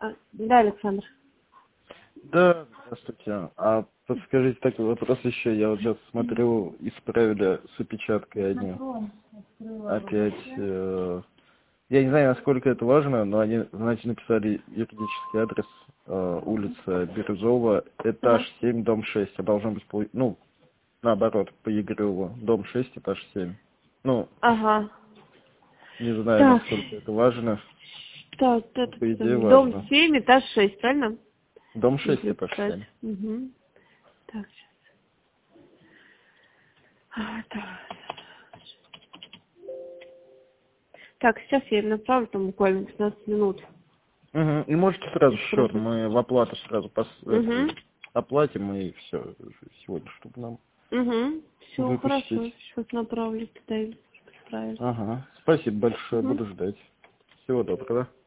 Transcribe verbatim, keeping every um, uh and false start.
А, да, Александр. Да, здравствуйте. А подскажите такой вопрос еще. Я вот сейчас смотрю, исправили с опечаткой одни. Опять. Э, я не знаю, насколько это важно, но они, знаете, написали юридический адрес, э, улица Бирюзова, этаж семь, дом шесть. А должно быть, по, ну, наоборот, по Егорову. Дом шесть, этаж семь. Ну, Ага. не знаю, Так. насколько это важно. Так, Но, это, по идее, дом важно. семь, этаж шесть, правильно? Дом шесть, Если этаж писать. семь. Угу. Так, сейчас. А, так. Так, сейчас я им направлю, там буквально пятнадцать минут. Угу. И можете сразу счет, Просто. мы в оплату сразу пос... Угу. это, оплатим и все сегодня, чтобы нам Угу. Все хорошо, выпустить. сейчас направлю туда и справишь. Ага. Спасибо большое, Угу. буду ждать. Всего доброго.